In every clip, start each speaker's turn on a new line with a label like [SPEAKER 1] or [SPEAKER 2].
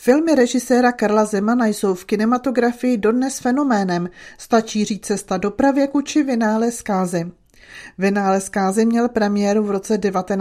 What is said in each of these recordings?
[SPEAKER 1] Filmy režiséra Karla Zemana jsou v kinematografii dodnes fenoménem, stačí říct Cesta do pravěku či Vynález zkázy. Vynález zkázy měl premiéru v roce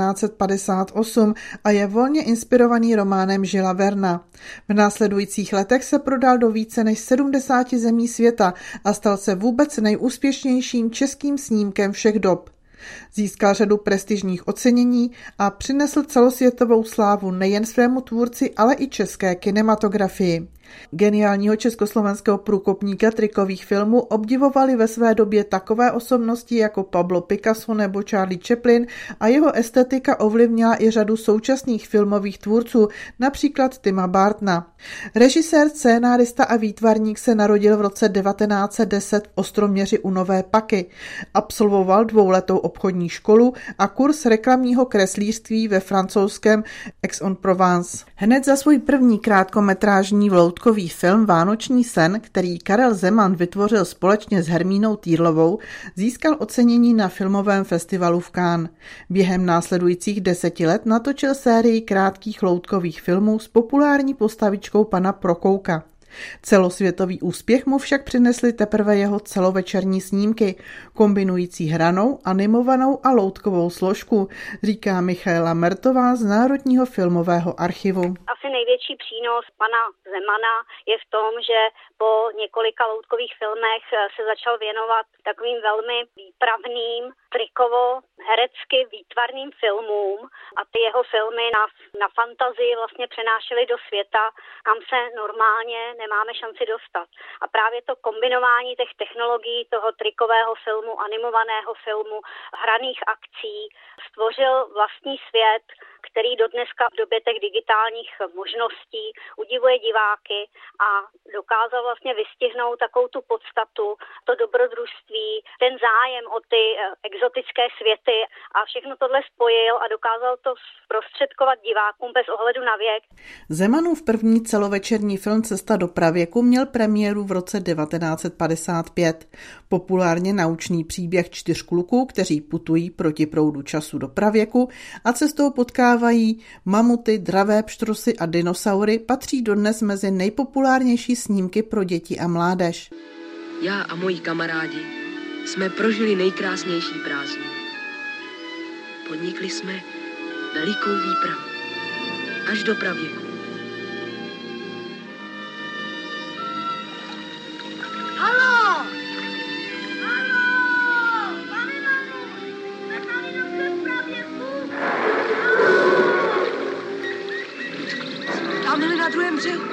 [SPEAKER 1] 1958 a je volně inspirovaný románem Julese Verna. V následujících letech se prodal do více než 70 zemí světa a stal se vůbec nejúspěšnějším českým snímkem všech dob. Získal řadu prestižních ocenění a přinesl celosvětovou slávu nejen svému tvůrci, ale i české kinematografii. Geniálního československého průkopníka trikových filmů obdivovali ve své době takové osobnosti jako Pablo Picasso nebo Charlie Chaplin a jeho estetika ovlivnila i řadu současných filmových tvůrců, například Tima Burtona. Režisér, scénárista a výtvarník se narodil v roce 1910 v Ostroměři u Nové Paky. Absolvoval dvouletou obchodní školu a kurz reklamního kreslířství ve francouzském Aix-en-Provence. Hned za svůj první krátkometrážní loutkový film Vánoční sen, který Karel Zeman vytvořil společně s Hermínou Týrlovou, získal ocenění na filmovém festivalu v Cannes. Během následujících 10 let natočil sérii krátkých loutkových filmů s populární postavičkou pana Prokouka. Celosvětový úspěch mu však přinesly teprve jeho celovečerní snímky, kombinující hranou, animovanou a loutkovou složku, říká Michaela Mertová z Národního filmového archivu.
[SPEAKER 2] Asi největší přínos pana Zemana je v tom, že po několika loutkových filmech se začal věnovat takovým velmi výpravným, trikovo-herecky výtvarným filmům a ty jeho filmy nás na fantazii vlastně přenášely do světa, kam se normálně nemáme šanci dostat. A právě to kombinování těch technologií, toho trikového filmu, animovaného filmu, hraných akcí, stvořil vlastní svět, který dodneska v době těch digitálních možností udivuje diváky a dokázal vlastně vystihnout takovou tu podstatu, to dobrodružství, ten zájem o ty exotické světy a všechno tohle spojil a dokázal to zprostředkovat divákům bez ohledu na věk.
[SPEAKER 1] Zemanův první celovečerní film Cesta do pravěku měl premiéru v roce 1955. Populárně naučný příběh 4 kluků, kteří putují proti proudu času do pravěku a cestou potkávají mamuty, dravé pštrosy a dinosaury, patří dodnes mezi nejpopulárnější snímky pro děti a mládež.
[SPEAKER 3] Já a moji kamarádi jsme prožili nejkrásnější prázdniny. Podnikli jsme velikou výpravu až do pravěku.
[SPEAKER 4] Haló! Haló! Pane Manu! Jsme tady do pravěku!
[SPEAKER 3] Tamhle na druhém břehu.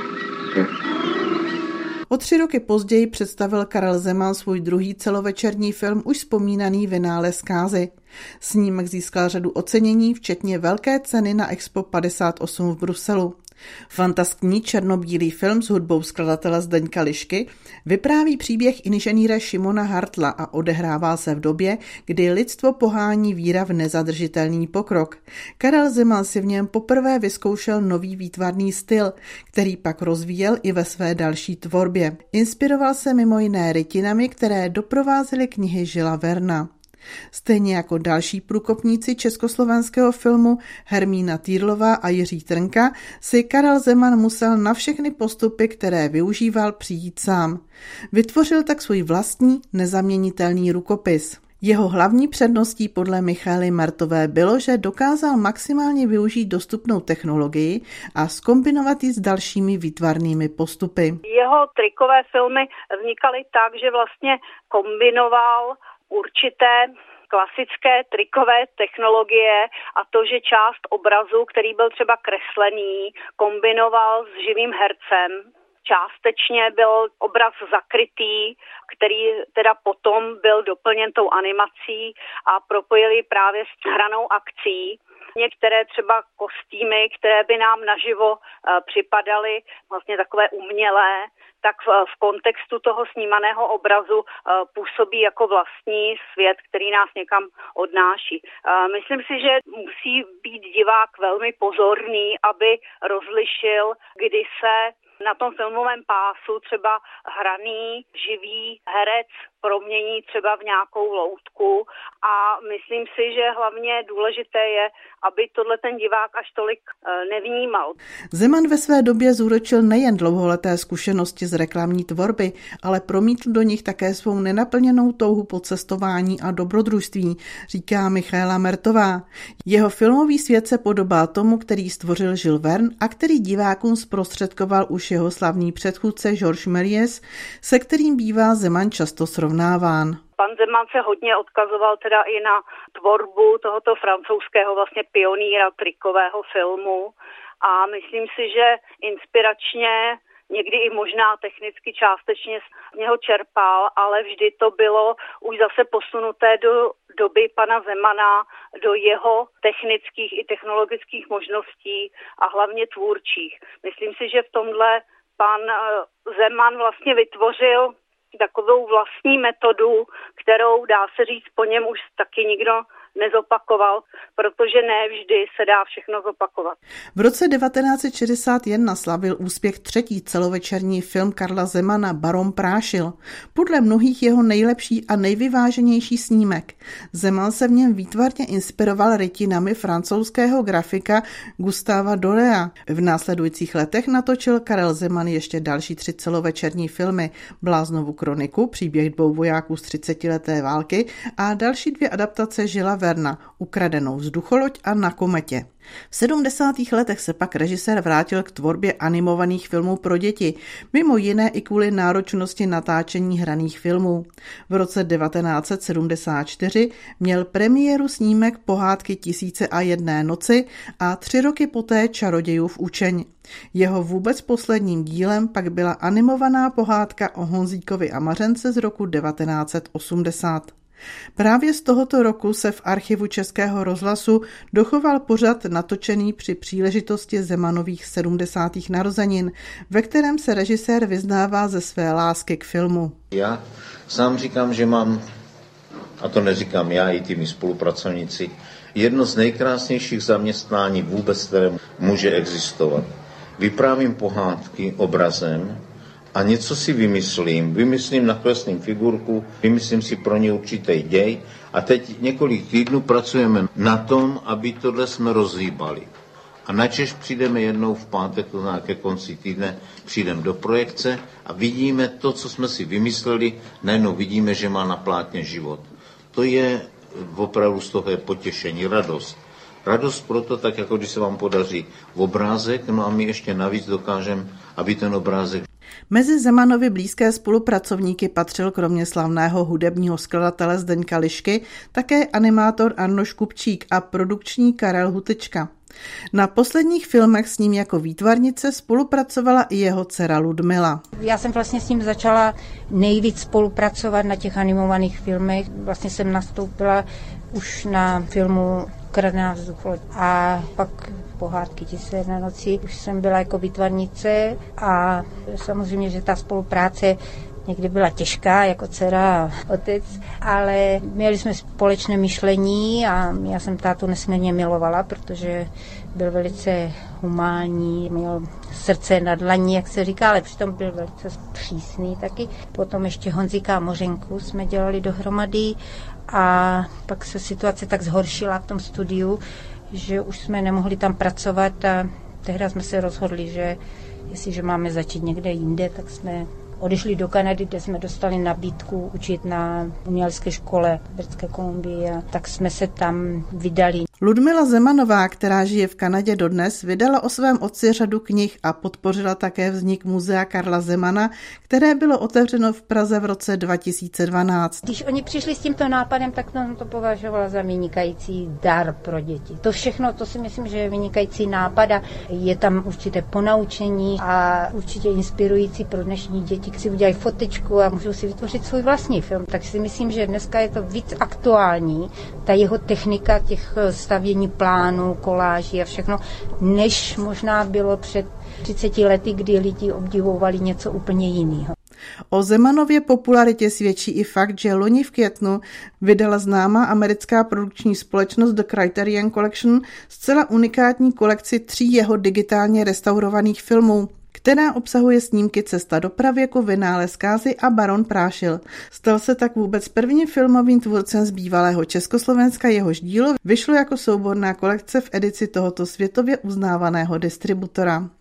[SPEAKER 1] O 3 roky později představil Karel Zeman svůj druhý celovečerní film, už vzpomínaný Vynález zkázy. Snímek získal řadu ocenění, včetně velké ceny na Expo 58 v Bruselu. Fantaskní černobílý film s hudbou skladatele Zdeňka Lišky vypráví příběh inženýra Šimona Hartla a odehrává se v době, kdy lidstvo pohání víra v nezadržitelný pokrok. Karel Zeman si v něm poprvé vyzkoušel nový výtvarný styl, který pak rozvíjel i ve své další tvorbě. Inspiroval se mimo jiné rytinami, které doprovázely knihy Julese Verna. Stejně jako další průkopníci československého filmu Hermína Týrlová a Jiří Trnka si Karel Zeman musel na všechny postupy, které využíval, přijít sám. Vytvořil tak svůj vlastní nezaměnitelný rukopis. Jeho hlavní předností podle Michaely Mertové bylo, že dokázal maximálně využít dostupnou technologii a zkombinovat ji s dalšími výtvarnými postupy.
[SPEAKER 2] Jeho trikové filmy vznikaly tak, že vlastně kombinoval určité klasické trikové technologie a to, že část obrazu, který byl třeba kreslený, kombinoval s živým hercem. Částečně byl obraz zakrytý, který teda potom byl doplněn tou animací a propojili právě s hranou akcí. Některé třeba kostýmy, které by nám naživo připadaly vlastně takové umělé, tak v kontextu toho snímaného obrazu působí jako vlastní svět, který nás někam odnáší. Myslím si, že musí být divák velmi pozorný, aby rozlišil, kdy se na tom filmovém pásu třeba hraný živý herec promění třeba v nějakou loutku a myslím si, že hlavně důležité je, aby tohle ten divák až tolik nevnímal.
[SPEAKER 1] Zeman ve své době zúročil nejen dlouholeté zkušenosti z reklamní tvorby, ale promítl do nich také svou nenaplněnou touhu po cestování a dobrodružství, říká Michaela Mertová. Jeho filmový svět se podobá tomu, který stvořil Jules Verne a který divákům zprostředkoval už jeho slavný předchůdce Georges Méliès, se kterým bývá Zeman často srovnáván.
[SPEAKER 2] Pan Zeman se hodně odkazoval teda i na tvorbu tohoto francouzského vlastně pionýra trikového filmu a myslím si, že inspiračně, někdy i možná technicky částečně z něho čerpal, ale vždy to bylo už zase posunuté do doby pana Zemana, do jeho technických i technologických možností a hlavně tvůrčích. Myslím si, že v tomhle pan Zeman vlastně vytvořil takovou vlastní metodu, kterou dá se říct po něm už taky nikdo nezopakoval, protože ne vždy se dá všechno zopakovat.
[SPEAKER 1] V roce 1961 slavil úspěch třetí celovečerní film Karla Zemana Baron Prášil. Podle mnohých jeho nejlepší a nejvyváženější snímek. Zeman se v něm výtvarně inspiroval rytinami francouzského grafika Gustava Doréa. V následujících letech natočil Karel Zeman ještě další 3 celovečerní filmy: Bláznovu kroniku, příběh 2 vojáků z 30leté války a další 2 adaptace Žila Verna, Ukradenou vzducholoď a Na kometě. V 70. letech se pak režisér vrátil k tvorbě animovaných filmů pro děti, mimo jiné i kvůli náročnosti natáčení hraných filmů. V roce 1974 měl premiéru snímek Pohádky 1001 noci a 3 roky poté Čarodějův učeň. Jeho vůbec posledním dílem pak byla animovaná pohádka o Honzíkovi a Mařence z roku 1980. Právě z tohoto roku se v archivu Českého rozhlasu dochoval pořad natočený při příležitosti Zemanových 70. narozenin, ve kterém se režisér vyznává ze své lásky k filmu.
[SPEAKER 5] Já sám říkám, že mám, a to neříkám já, i ty spolupracovníci, jedno z nejkrásnějších zaměstnání vůbec, které může existovat. Vyprávím pohádky obrazem, a něco si vymyslím nakreslím figurku, vymyslím si pro ně určitý děj a teď několik týdnů pracujeme na tom, aby tohle jsme rozhýbali. A načež přijdeme jednou v pátek, to znamená ke konci týdne, přijdeme do projekce a vidíme to, co jsme si vymysleli, najednou vidíme, že má na plátně život. To je opravdu z toho je potěšení, radost. Radost proto, tak jako když se vám podaří obrázek, no a my ještě navíc dokážeme, aby ten obrázek.
[SPEAKER 1] Mezi Zemanovi blízké spolupracovníky patřil kromě slavného hudebního skladatele Zdeňka Lišky také animátor Arnošt Kupčík a produkční Karel Hutečka. Na posledních filmech s ním jako výtvarnice spolupracovala i jeho dcera Ludmila.
[SPEAKER 6] Já jsem vlastně s ním začala nejvíc spolupracovat na těch animovaných filmech. Vlastně jsem nastoupila už na filmu Ukradená vzducholoď a pak Pohádky 1001 noci. Už jsem byla jako výtvarnice a samozřejmě, že ta spolupráce někdy byla těžká, jako dcera a otec, ale měli jsme společné myšlení a já jsem tátu nesmírně milovala, protože byl velice humánní, měl srdce na dlaní, jak se říká, ale přitom byl velice přísný taky. Potom ještě Honzíka a Mořenku jsme dělali dohromady a pak se situace tak zhoršila v tom studiu, že už jsme nemohli tam pracovat a tehdy jsme se rozhodli, že jestliže máme začít někde jinde, tak jsme odešli do Kanady, kde jsme dostali nabídku učit na umělecké škole v Britské Kolumbii a tak jsme se tam vydali.
[SPEAKER 1] Ludmila Zemanová, která žije v Kanadě dodnes, vydala o svém otci řadu knih a podpořila také vznik muzea Karla Zemana, které bylo otevřeno v Praze v roce 2012.
[SPEAKER 6] Když oni přišli s tímto nápadem, tak to považovala za vynikající dar pro děti. To všechno, to si myslím, že je vynikající nápad a je tam určité ponaučení a určitě inspirující pro dnešní děti, si udělají fotečku a můžou si vytvořit svůj vlastní film. Tak si myslím, že dneska je to víc aktuální, ta jeho technika těch stavění plánů, koláží a všechno, než možná bylo před 30 lety, kdy lidi obdivovali něco úplně jiného.
[SPEAKER 1] O Zemanově popularitě svědčí i fakt, že loni v květnu vydala známá americká produkční společnost The Criterion Collection zcela unikátní kolekci 3 jeho digitálně restaurovaných filmů, která obsahuje snímky Cesta do pravěku, Vynález zkázy a Baron Prášil. Stal se tak vůbec prvním filmovým tvůrcem z bývalého Československa, jehož dílo vyšlo jako souborná kolekce v edici tohoto světově uznávaného distributora.